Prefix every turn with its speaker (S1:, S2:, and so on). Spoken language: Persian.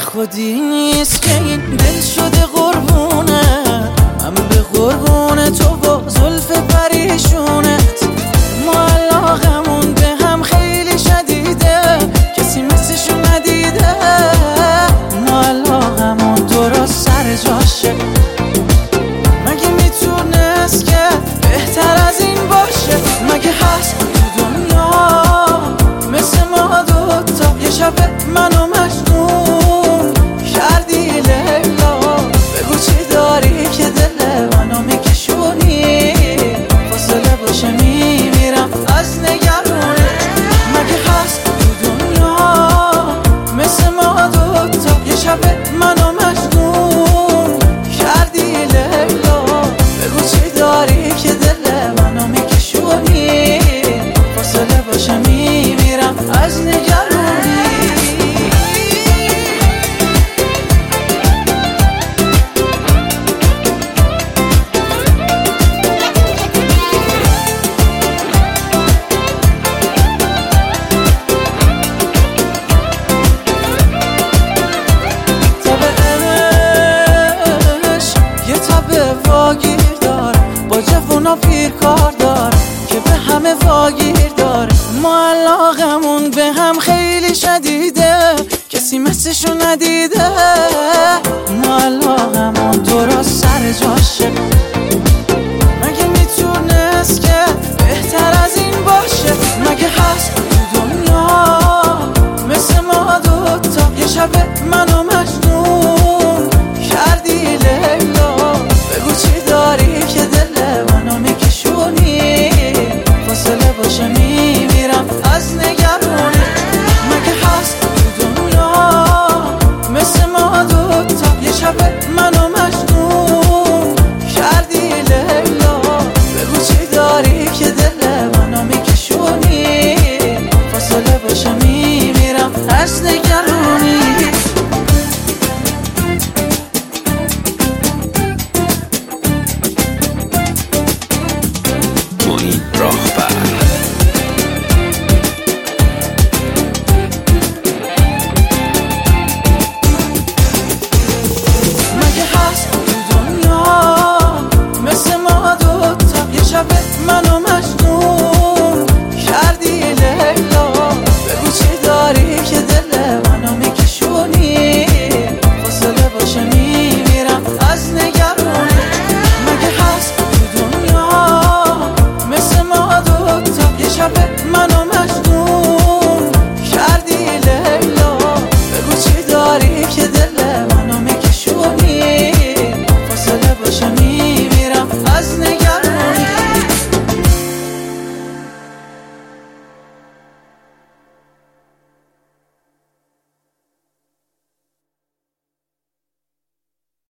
S1: خودی نیست که این دل شده قربونه، من به قربون تو با زلف پریشونت. ما علاقمون به هم خیلی شدیده، کسی مثلشو ندیده. ما علاقمون درست سر جاشه، مگه میتونست که بهتر از این باشه؟ مگه هست تو دنیا مثل ما دوتا؟ یه شب منو مجنون کردی لیلا، بگو چی داری که دل منو میکشونی؟ فاصله باشه میمیرم از نگرونه. مگه هست تو دنیا مثل ما دوتا؟ یه شب منو مجنون کردی لیلا، بگو چی داری که دل منو میکشونی؟ فاصله باشه میمیرم از نگرونی. واگیر داره با جوونا پیر کار داره که به همه واگیر داره. ما علاقمون به هم خیلی شدیده، کسی مثلشو ندیده.